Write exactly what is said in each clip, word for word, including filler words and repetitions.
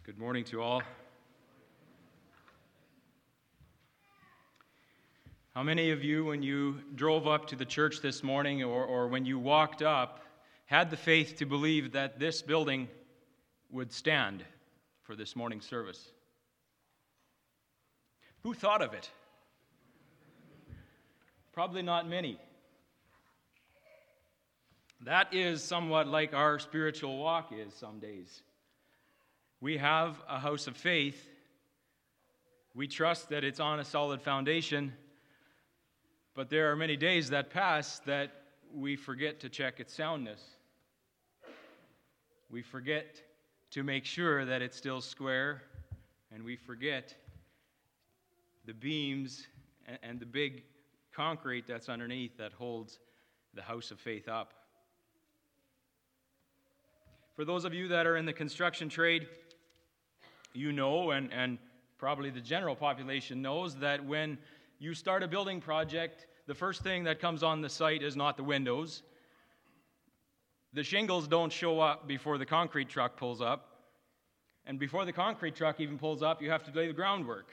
Good morning to all. How many of you, when you drove up to the church this morning or, or when you walked up, had the faith to believe that this building would stand for this morning's service? Who thought of it? Probably not many. That is somewhat like our spiritual walk is some days. We have a house of faith. We trust that it's on a solid foundation, but there are many days that pass that we forget to check its soundness. We forget to make sure that it's still square, and we forget the beams and the big concrete that's underneath that holds the house of faith up. For those of you that are in the construction trade, you know, and, and probably the general population knows, that when you start a building project, the first thing that comes on the site is not the windows. The shingles don't show up before the concrete truck pulls up. And before the concrete truck even pulls up, you have to lay the groundwork.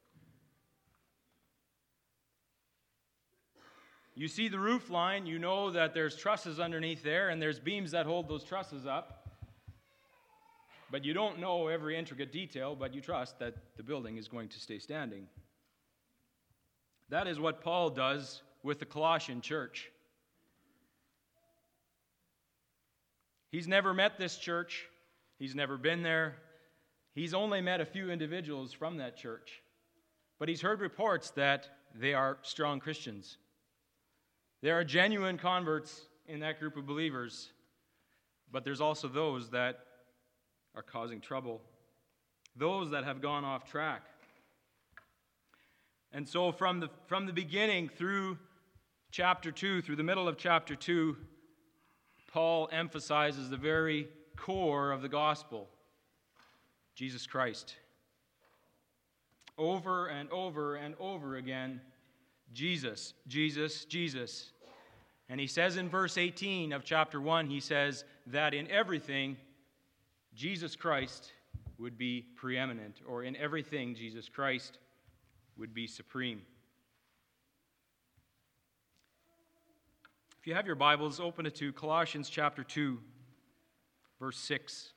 You see the roof line, you know that there's trusses underneath there, and there's beams that hold those trusses up. But you don't know every intricate detail, but you trust that the building is going to stay standing. That is what Paul does with the Colossian church. He's never met this church. He's never been there. He's only met a few individuals from that church. But he's heard reports that they are strong Christians. There are genuine converts in that group of believers, but there's also those that are causing trouble, those that have gone off track. And so from the from the beginning through chapter two, through the middle of chapter two, Paul emphasizes the very core of the gospel, Jesus Christ. Over and over and over again, Jesus, Jesus, Jesus. And he says in verse eighteen of chapter one, he says that in everything, Jesus Christ would be preeminent, or in everything, Jesus Christ would be supreme. If you have your Bibles, open it to Colossians chapter two, verse six.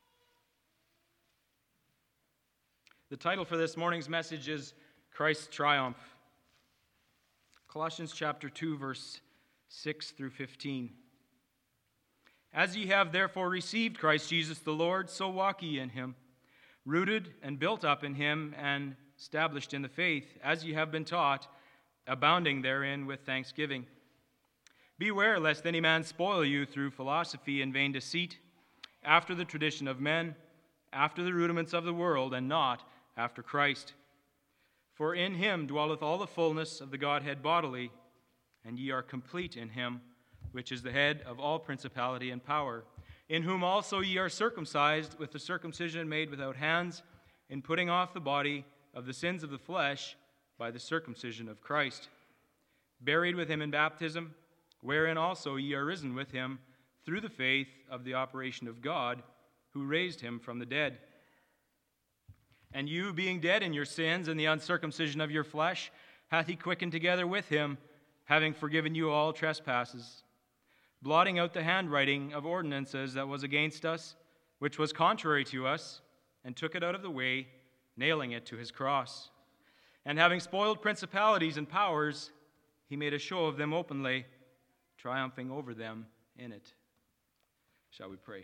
The title for this morning's message is Christ's Triumph. Colossians chapter two, verse six through fifteen. As ye have therefore received Christ Jesus the Lord, so walk ye in him, rooted and built up in him, and established in the faith, as ye have been taught, abounding therein with thanksgiving. Beware lest any man spoil you through philosophy and vain deceit, after the tradition of men, after the rudiments of the world, and not after Christ. For in him dwelleth all the fullness of the Godhead bodily, and ye are complete in him, which is the head of all principality and power, in whom also ye are circumcised with the circumcision made without hands, in putting off the body of the sins of the flesh by the circumcision of Christ, buried with him in baptism, wherein also ye are risen with him through the faith of the operation of God, who raised him from the dead. And you, being dead in your sins and the uncircumcision of your flesh, hath he quickened together with him, having forgiven you all trespasses, blotting out the handwriting of ordinances that was against us, which was contrary to us, and took it out of the way, nailing it to his cross. And having spoiled principalities and powers, he made a show of them openly, triumphing over them in it. Shall we pray?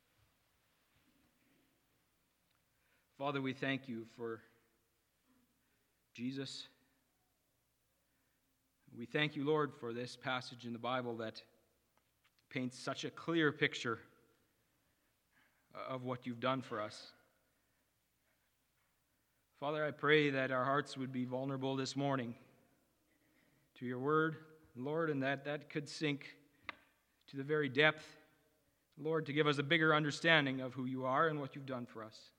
Father, we thank you for Jesus. We thank you, Lord, for this passage in the Bible that paints such a clear picture of what you've done for us. Father, I pray that our hearts would be vulnerable this morning to your word, Lord, and that that could sink to the very depth, Lord, to give us a bigger understanding of who you are and what you've done for us.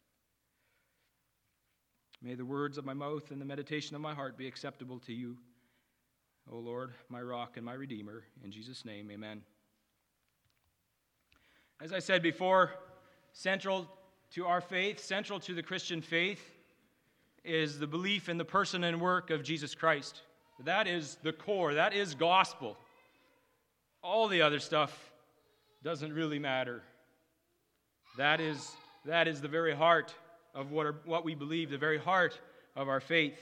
May the words of my mouth and the meditation of my heart be acceptable to you, O Lord, my rock and my redeemer. In Jesus' name, amen. As I said before, central to our faith, central to the Christian faith, is the belief in the person and work of Jesus Christ. That is the core. That is gospel. All the other stuff doesn't really matter. That is, that is the very heart of what, are, what we believe, the very heart of our faith.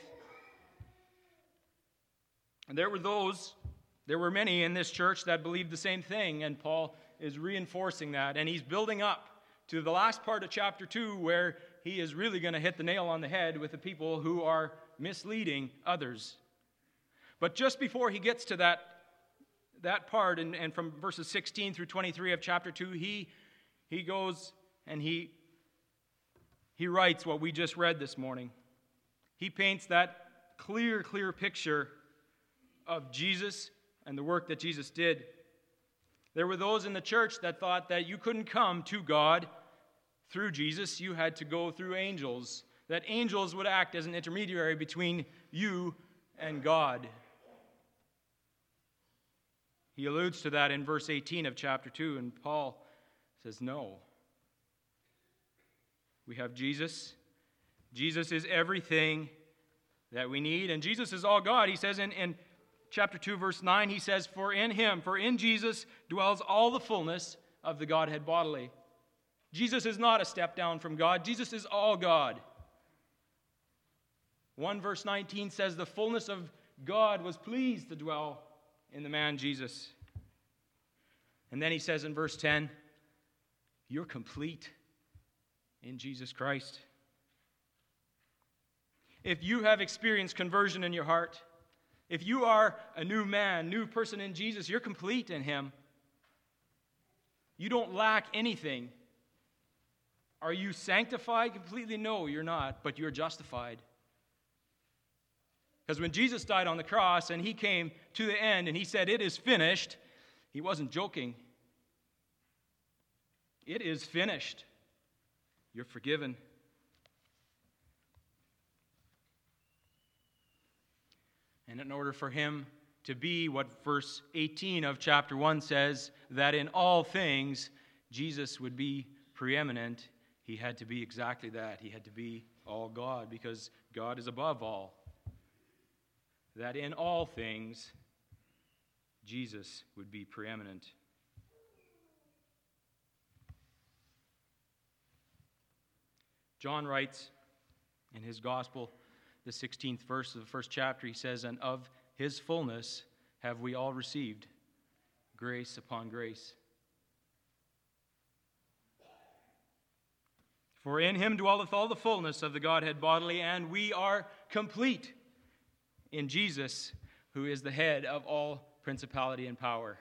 And there were those, there were many in this church that believed the same thing, and Paul is reinforcing that, and he's building up to the last part of chapter two, where he is really going to hit the nail on the head with the people who are misleading others. But just before he gets to that, that part, and, and from verses sixteen through twenty-three of chapter two, he, he goes and he, he writes what we just read this morning. He paints that clear, clear picture of Jesus and the work that Jesus did. There were those in the church that thought that you couldn't come to God through Jesus. You had to go through angels, that angels would act as an intermediary between you and God. He alludes to that in verse eighteen of chapter two, and Paul says, no. We have Jesus. Jesus is everything that we need, and Jesus is all God. He says in, in chapter two, verse nine, he says, For in him, for in Jesus dwells all the fullness of the Godhead bodily. Jesus is not a step down from God. Jesus is all God. one verse nineteen says, the fullness of God was pleased to dwell in the man Jesus. And then he says in verse ten, you're complete in Jesus Christ. If you have experienced conversion in your heart, if you are a new man, new person in Jesus, you're complete in him. You don't lack anything. Are you sanctified completely? No, you're not, but you're justified. Because when Jesus died on the cross and he came to the end and he said, it is finished, he wasn't joking. It is finished. You're forgiven. And in order for him to be what verse eighteen of chapter one says, that in all things Jesus would be preeminent, he had to be exactly that. He had to be all God, because God is above all. That in all things Jesus would be preeminent. John writes in his gospel, the sixteenth verse of the first chapter, he says, and of his fullness have we all received grace upon grace. For in him dwelleth all the fullness of the Godhead bodily, and we are complete in Jesus, who is the head of all principality and power.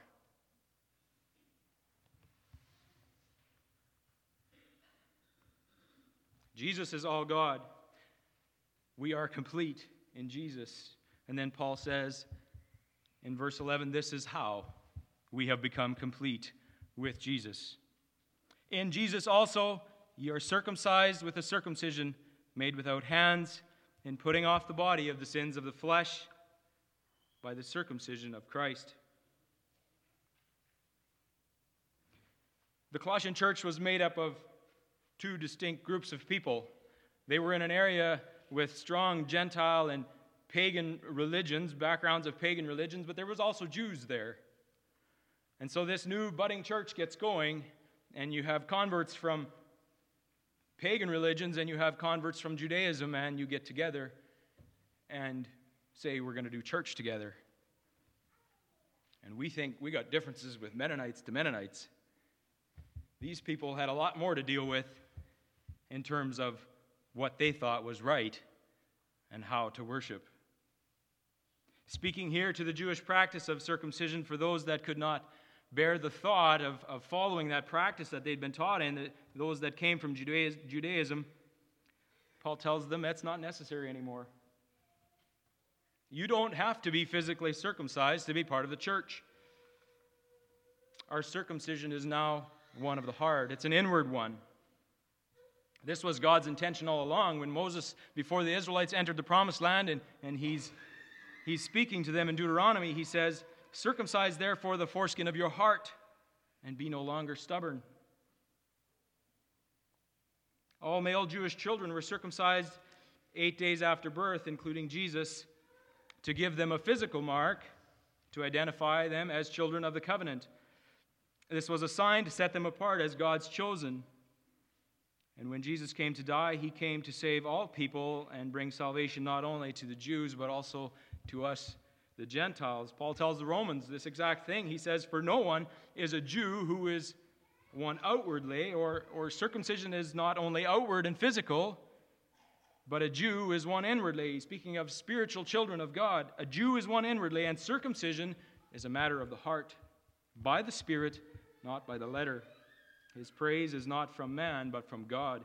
Jesus is all God. We are complete in Jesus. And then Paul says in verse eleven, this is how we have become complete with Jesus. In Jesus also ye are circumcised with a circumcision made without hands, in putting off the body of the sins of the flesh by the circumcision of Christ. The Colossian church was made up of two distinct groups of people. They were in an area with strong Gentile and pagan religions, backgrounds of pagan religions, but there was also Jews there. And so this new budding church gets going, and you have converts from pagan religions and you have converts from Judaism, and you get together and say, we're going to do church together. And we think we got differences with Mennonites to Mennonites. These people had a lot more to deal with in terms of what they thought was right and how to worship. Speaking here to the Jewish practice of circumcision for those that could not bear the thought of, of following that practice that they'd been taught in, those that came from Judaism, Paul tells them that's not necessary anymore. You don't have to be physically circumcised to be part of the church. Our circumcision is now one of the heart. It's an inward one. This was God's intention all along. When Moses, before the Israelites entered the promised land, and, and he's, he's speaking to them in Deuteronomy, he says, circumcise therefore the foreskin of your heart, and be no longer stubborn. All male Jewish children were circumcised eight days after birth, including Jesus, to give them a physical mark to identify them as children of the covenant. This was a sign to set them apart as God's chosen. And when Jesus came to die, he came to save all people and bring salvation not only to the Jews, but also to us, the Gentiles. Paul tells the Romans this exact thing. He says, "For no one is a Jew who is one outwardly," or, or circumcision is not only outward and physical, but a Jew is one inwardly. Speaking of spiritual children of God, a Jew is one inwardly, and circumcision is a matter of the heart, by the Spirit, not by the letter. His praise is not from man, but from God.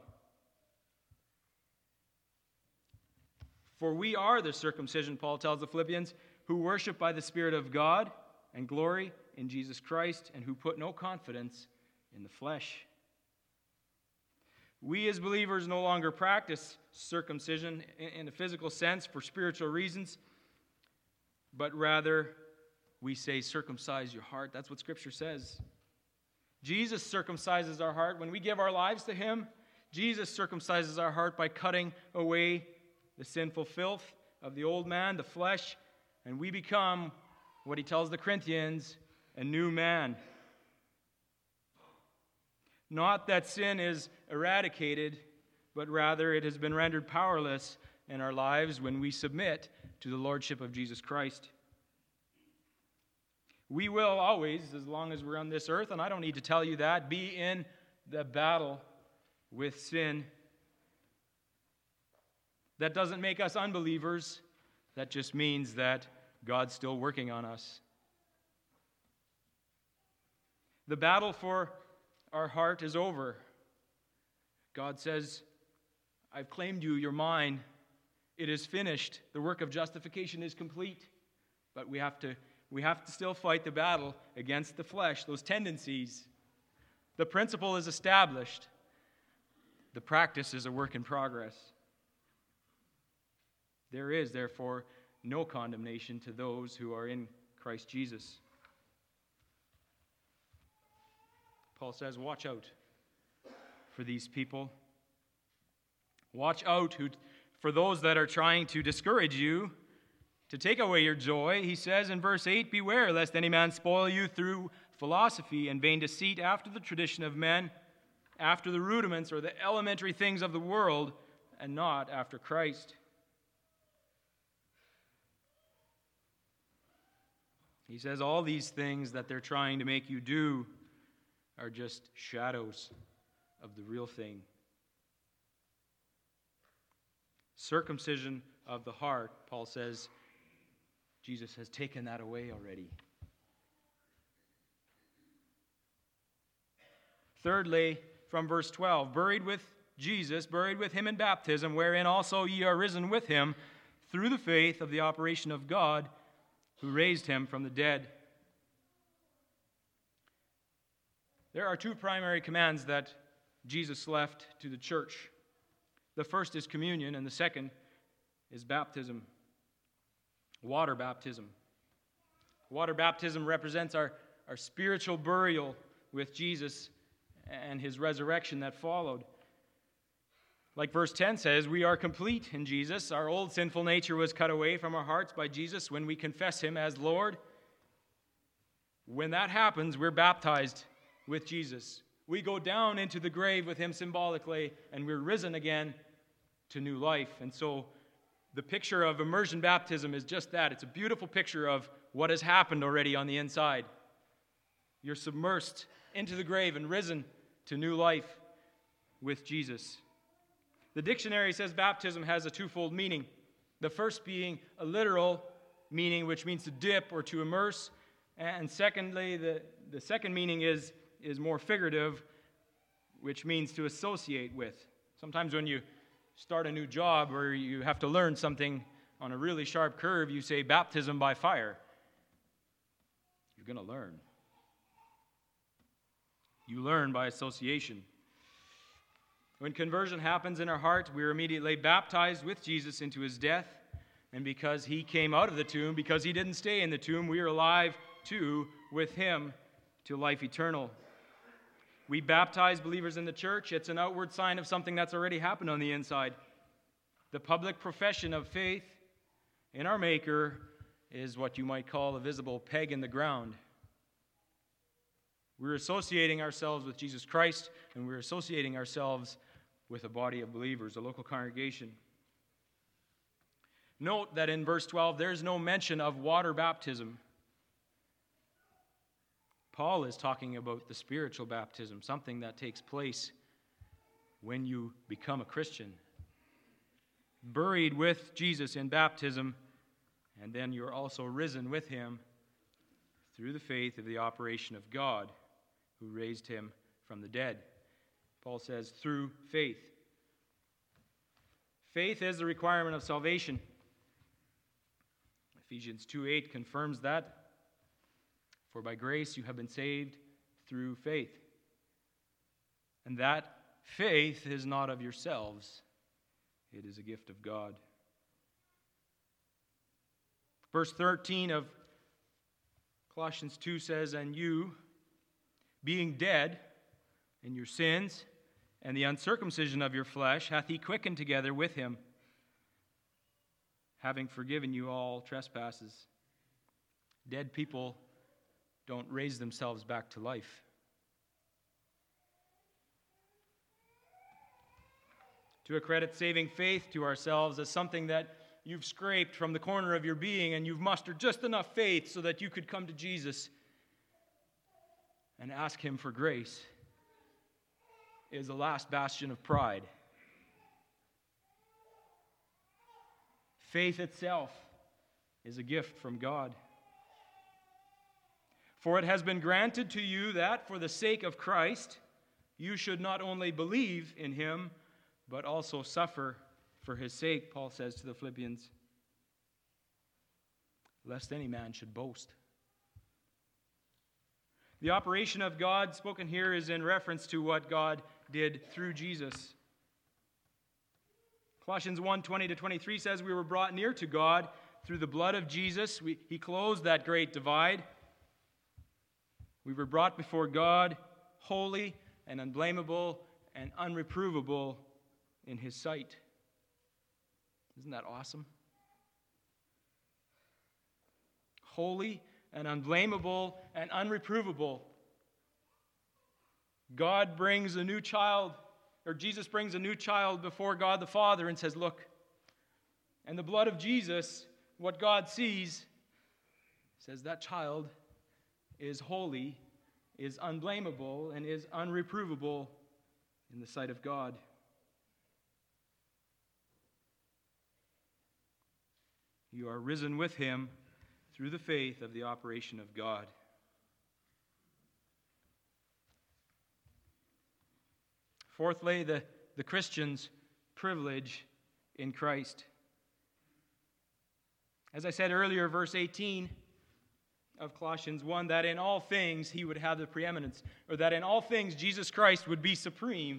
For we are the circumcision, Paul tells the Philippians, who worship by the Spirit of God and glory in Jesus Christ, and who put no confidence in the flesh. We as believers no longer practice circumcision in a physical sense for spiritual reasons, but rather we say, circumcise your heart. That's what Scripture says. Jesus circumcises our heart. When we give our lives to him, Jesus circumcises our heart by cutting away the sinful filth of the old man, the flesh, and we become, what he tells the Corinthians, a new man. Not that sin is eradicated, but rather it has been rendered powerless in our lives when we submit to the lordship of Jesus Christ. We will always, as long as we're on this earth, and I don't need to tell you that, be in the battle with sin. That doesn't make us unbelievers. That just means that God's still working on us. The battle for our heart is over. God says, I've claimed you, you're mine. It is finished. The work of justification is complete. But we have to We have to still fight the battle against the flesh, those tendencies. The principle is established. The practice is a work in progress. There is, therefore, no condemnation to those who are in Christ Jesus. Paul says, watch out for these people. Watch out who, for those that are trying to discourage you, to take away your joy. He says in verse eight, beware lest any man spoil you through philosophy and vain deceit after the tradition of men, after the rudiments or the elementary things of the world, and not after Christ. He says all these things that they're trying to make you do are just shadows of the real thing. Circumcision of the heart, Paul says, Jesus has taken that away already. Thirdly, from verse twelve, buried with Jesus, buried with him in baptism, wherein also ye are risen with him through the faith of the operation of God, who raised him from the dead. There are two primary commands that Jesus left to the church. The first is communion, and the second is baptism. Water baptism. Water baptism represents our, our spiritual burial with Jesus and his resurrection that followed. Like verse ten says, we are complete in Jesus. Our old sinful nature was cut away from our hearts by Jesus when we confess him as Lord. When that happens, we're baptized with Jesus. We go down into the grave with him symbolically, and we're risen again to new life. And so the picture of immersion baptism is just that. It's a beautiful picture of what has happened already on the inside. You're submersed into the grave and risen to new life with Jesus. The dictionary says baptism has a twofold meaning. The first being a literal meaning, which means to dip or to immerse. And secondly, the, the second meaning is, is more figurative, which means to associate with. Sometimes when you start a new job or you have to learn something on a really sharp curve, you say baptism by fire. You're going to learn. You learn by association. When conversion happens in our heart, we are immediately baptized with Jesus into his death. And because he came out of the tomb, because he didn't stay in the tomb, we are alive too with him to life eternal. we baptize believers in the church, it's an outward sign of something that's already happened on the inside. The public profession of faith in our Maker is what you might call a visible peg in the ground. We're associating ourselves with Jesus Christ, and we're associating ourselves with a body of believers, a local congregation. Note that in verse twelve, there's no mention of water baptism. Paul is talking about the spiritual baptism, something that takes place when you become a Christian. Buried with Jesus in baptism, and then you're also risen with him through the faith of the operation of God, who raised him from the dead. Paul says, through faith. Faith is the requirement of salvation. Ephesians two eight confirms that. For by grace you have been saved through faith. And that faith is not of yourselves. It is a gift of God. Verse thirteen of Colossians two says, and you, being dead in your sins and the uncircumcision of your flesh, hath he quickened together with him, having forgiven you all trespasses. Dead people don't raise themselves back to life. To accredit saving faith to ourselves as something that you've scraped from the corner of your being and you've mustered just enough faith so that you could come to Jesus and ask him for grace is the last bastion of pride. Faith itself is a gift from God. For it has been granted to you that, for the sake of Christ, you should not only believe in him, but also suffer for his sake, Paul says to the Philippians, lest any man should boast. The operation of God spoken here is in reference to what God did through Jesus. Colossians one twenty to twenty-three says, we were brought near to God through the blood of Jesus. We, he closed that great divide. We were brought before God holy and unblameable and unreprovable in his sight. Isn't that awesome? Holy and unblameable and unreprovable. God brings a new child, or Jesus brings a new child before God the Father and says, look, and the blood of Jesus, what God sees, says that child is holy, is unblameable, and is unreprovable in the sight of God. You are risen with him through the faith of the operation of God. Fourthly, the, the Christian's privilege in Christ. As I said earlier, verse eighteen of Colossians one, that in all things he would have the preeminence, or that in all things Jesus Christ would be supreme.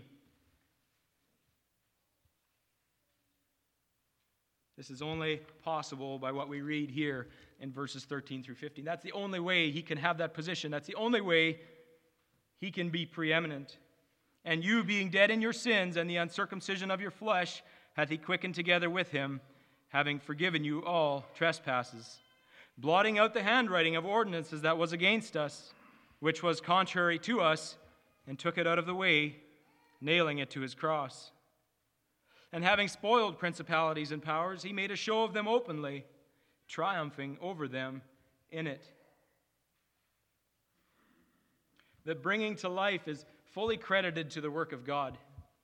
This is only possible by what we read here in verses thirteen through fifteen. That's the only way he can have that position. That's the only way he can be preeminent. And you, being dead in your sins and the uncircumcision of your flesh, hath he quickened together with him, having forgiven you all trespasses, blotting out the handwriting of ordinances that was against us, which was contrary to us, and took it out of the way, nailing it to his cross. And having spoiled principalities and powers, he made a show of them openly, triumphing over them in it. The bringing to life is fully credited to the work of God.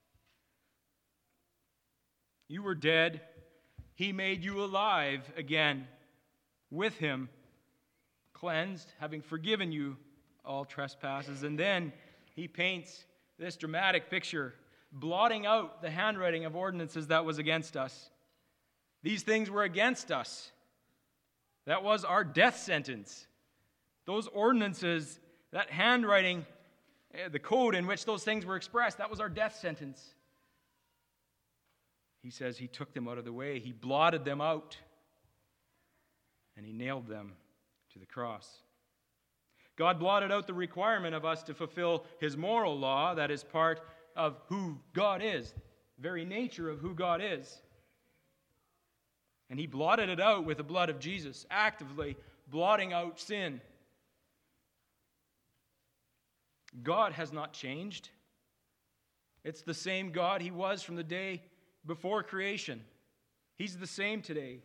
You were dead. He made you alive again with him, cleansed, having forgiven you all trespasses. And then he paints this dramatic picture, blotting out the handwriting of ordinances that was against us. These things were against us. That was our death sentence. Those ordinances, that handwriting, the code in which those things were expressed, that was our death sentence. He says he took them out of the way. He blotted them out. And he nailed them to the cross. God blotted out the requirement of us to fulfill his moral law that is part of who God is, the very nature of who God is. And he blotted it out with the blood of Jesus, actively blotting out sin. God has not changed. It's the same God he was from the day before creation. He's the same today.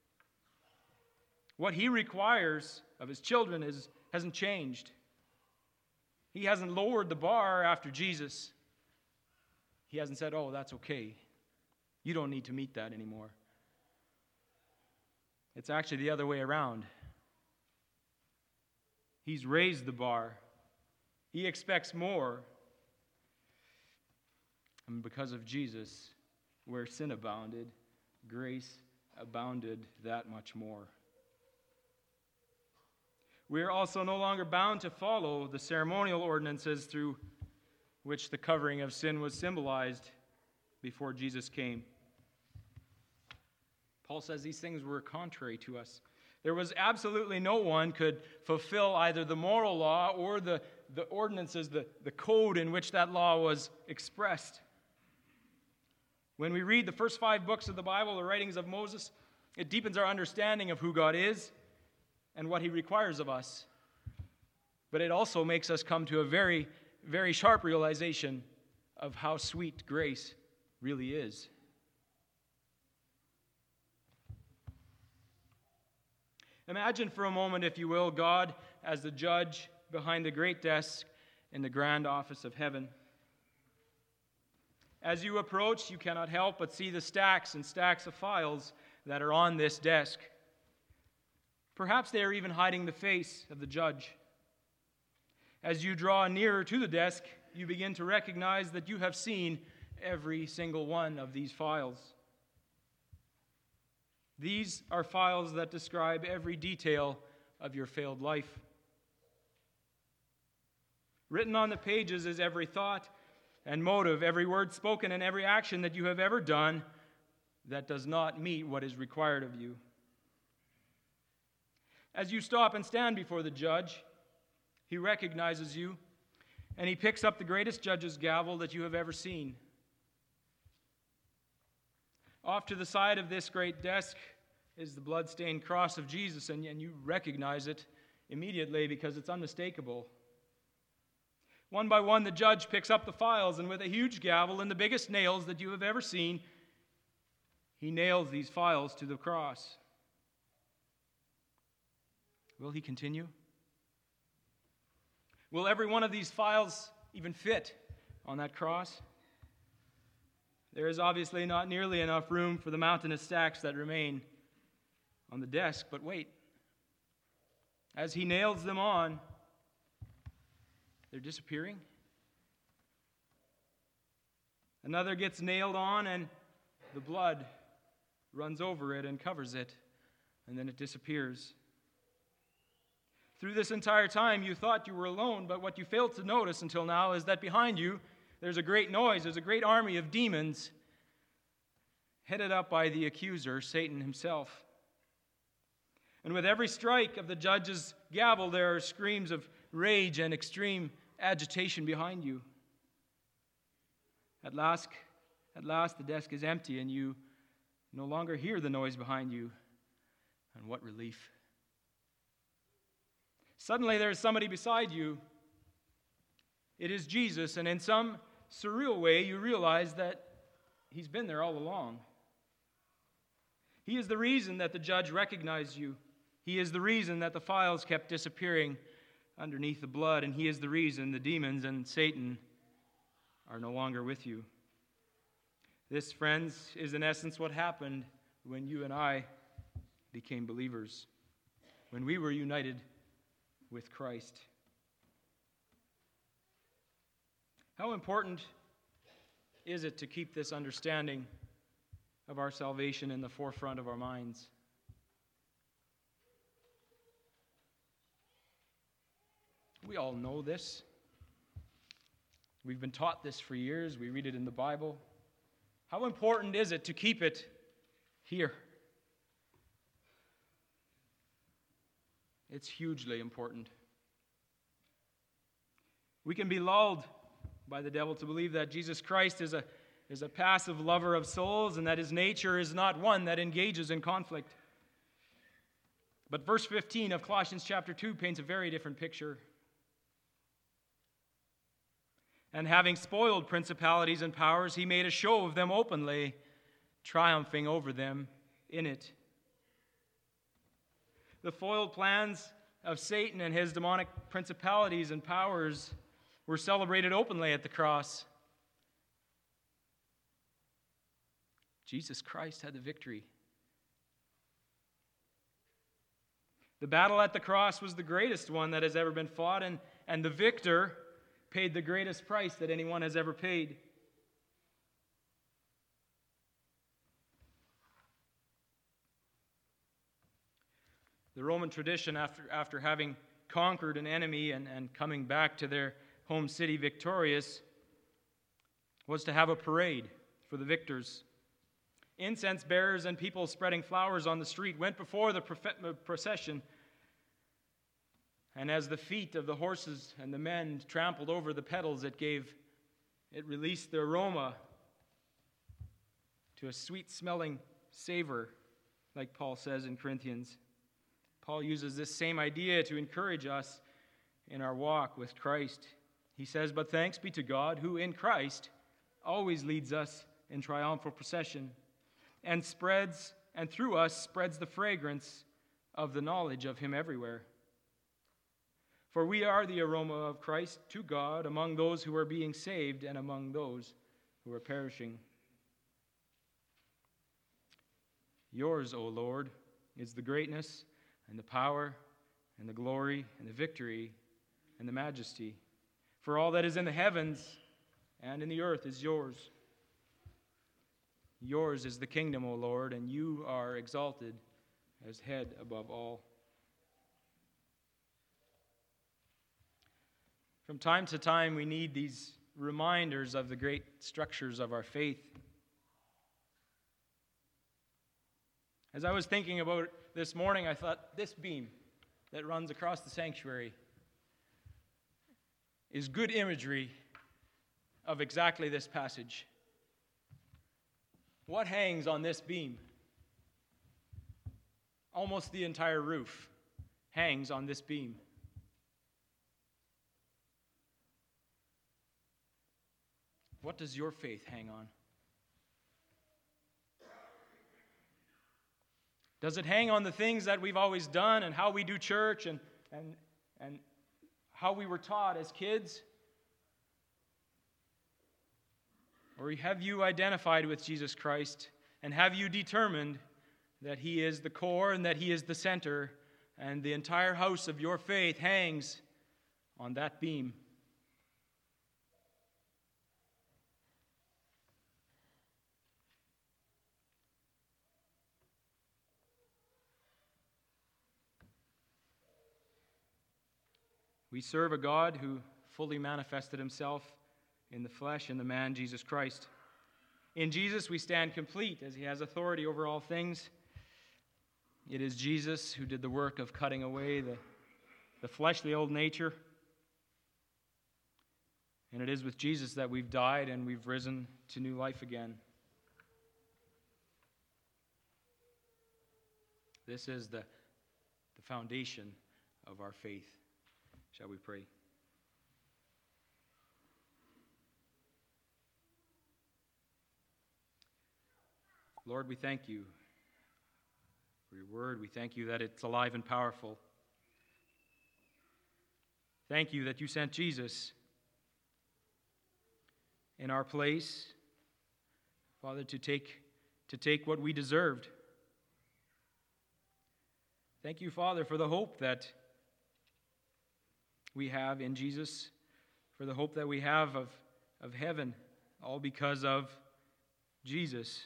What he requires of his children is, hasn't changed. He hasn't lowered the bar after Jesus. He hasn't said, oh, that's okay. You don't need to meet that anymore. It's actually the other way around. He's raised the bar. He expects more. And because of Jesus, where sin abounded, grace abounded that much more. We are also no longer bound to follow the ceremonial ordinances through which the covering of sin was symbolized before Jesus came. Paul says these things were contrary to us. There was absolutely no one could fulfill either the moral law or the, the ordinances, the, the code in which that law was expressed. When we read the first five books of the Bible, the writings of Moses, it deepens our understanding of who God is and what he requires of us. But it also makes us come to a very, very sharp realization of how sweet grace really is. Imagine for a moment, if you will, God as the judge behind the great desk in the grand office of heaven. As you approach, you cannot help but see the stacks and stacks of files that are on this desk. Perhaps they are even hiding the face of the judge. As you draw nearer to the desk, you begin to recognize that you have seen every single one of these files. These are files that describe every detail of your failed life. Written on the pages is every thought and motive, every word spoken, and every action that you have ever done that does not meet what is required of you. As you stop and stand before the judge, he recognizes you, and he picks up the greatest judge's gavel that you have ever seen. Off to the side of this great desk is the blood-stained cross of Jesus, and, and you recognize it immediately because it's unmistakable. One by one, the judge picks up the files, and with a huge gavel and the biggest nails that you have ever seen, he nails these files to the cross. Will he continue? Will every one of these files even fit on that cross? There is obviously not nearly enough room for the mountainous stacks that remain on the desk, but wait. As he nails them on, they're disappearing. Another gets nailed on, and the blood runs over it and covers it, and then it disappears. Through this entire time, you thought you were alone, but what you failed to notice until now is that behind you, there's a great noise, there's a great army of demons headed up by the accuser, Satan himself. And with every strike of the judge's gavel, there are screams of rage and extreme agitation behind you. At last, at last, the desk is empty, and you no longer hear the noise behind you. And what relief. Suddenly, there is somebody beside you. It is Jesus, and in some surreal way, you realize that he's been there all along. He is the reason that the judge recognized you. He is the reason that the files kept disappearing underneath the blood, and he is the reason the demons and Satan are no longer with you. This, friends, is in essence what happened when you and I became believers, when we were united with Christ. How important is it to keep this understanding of our salvation in the forefront of our minds? We all know this. We've been taught this for years. We read it in the Bible. How important is it to keep it here? It's hugely important. We can be lulled by the devil to believe that Jesus Christ is a, is a passive lover of souls and that his nature is not one that engages in conflict. But verse fifteen of Colossians chapter two paints a very different picture. And having spoiled principalities and powers, he made a show of them openly, triumphing over them in it. The foiled plans of Satan and his demonic principalities and powers were celebrated openly at the cross. Jesus Christ had the victory. The battle at the cross was the greatest one that has ever been fought, and, and the victor paid the greatest price that anyone has ever paid. The Roman tradition, after, after having conquered an enemy and, and coming back to their home city victorious, was to have a parade for the victors. Incense bearers and people spreading flowers on the street went before the procession, and as the feet of the horses and the men trampled over the petals, it gave, it released the aroma to a sweet-smelling savor, like Paul says in Corinthians. Paul uses this same idea to encourage us in our walk with Christ. He says, "But thanks be to God, who in Christ always leads us in triumphal procession, and spreads, and through us spreads the fragrance of the knowledge of him everywhere. For we are the aroma of Christ to God among those who are being saved and among those who are perishing. Yours, O Lord, is the greatness and the power and the glory and the victory and the majesty. For all that is in the heavens and in the earth is yours. Yours is the kingdom, O Lord, and you are exalted as head above all." From time to time, we need these reminders of the great structures of our faith. As I was thinking about it this morning, I thought this beam that runs across the sanctuary is good imagery of exactly this passage. What hangs on this beam? Almost the entire roof hangs on this beam. What does your faith hang on? Does it hang on the things that we've always done and how we do church and, and, and how we were taught as kids? Or have you identified with Jesus Christ and have you determined that he is the core and that he is the center and the entire house of your faith hangs on that beam? We serve a God who fully manifested himself in the flesh in the man Jesus Christ. In Jesus we stand complete as he has authority over all things. It is Jesus who did the work of cutting away the, the fleshly old nature. And it is with Jesus that we've died and we've risen to new life again. This is the, the foundation of our faith. Shall we pray? Lord, we thank you for your word. We thank you that it's alive and powerful. Thank you that you sent Jesus in our place, Father, to take, to take what we deserved. Thank you, Father, for the hope that we have in Jesus, for the hope that we have of, of heaven, all because of Jesus.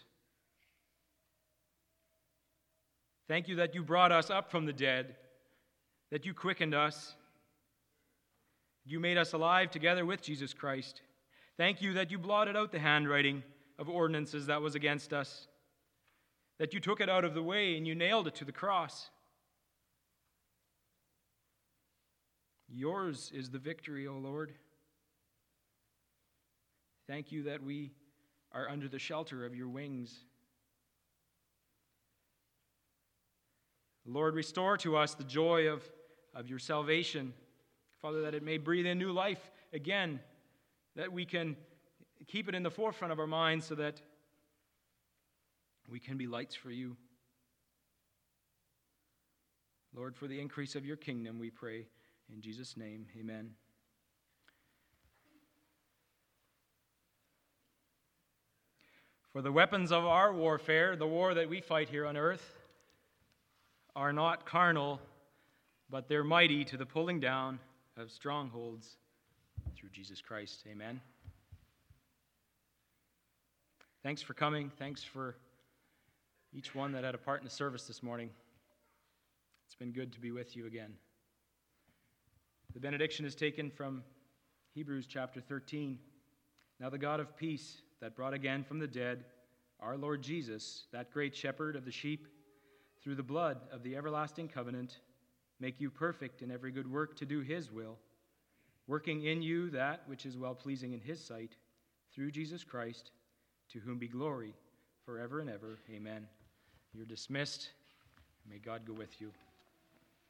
Thank you that you brought us up from the dead, that you quickened us, you made us alive together with Jesus Christ. Thank you that you blotted out the handwriting of ordinances that was against us, that you took it out of the way and you nailed it to the cross. Yours is the victory, O Lord. Thank you that we are under the shelter of your wings. Lord, restore to us the joy of, of your salvation. Father, that it may breathe in new life again, that we can keep it in the forefront of our minds so that we can be lights for you. Lord, for the increase of your kingdom, we pray in Jesus' name, amen. For the weapons of our warfare, the war that we fight here on earth, are not carnal, but they're mighty to the pulling down of strongholds through Jesus Christ. Amen. Thanks for coming. Thanks for each one that had a part in the service this morning. It's been good to be with you again. The benediction is taken from Hebrews chapter thirteen. Now the God of peace, that brought again from the dead our Lord Jesus, that great shepherd of the sheep, through the blood of the everlasting covenant, make you perfect in every good work to do his will, working in you that which is well-pleasing in his sight, through Jesus Christ, to whom be glory forever and ever. Amen. You're dismissed. May God go with you.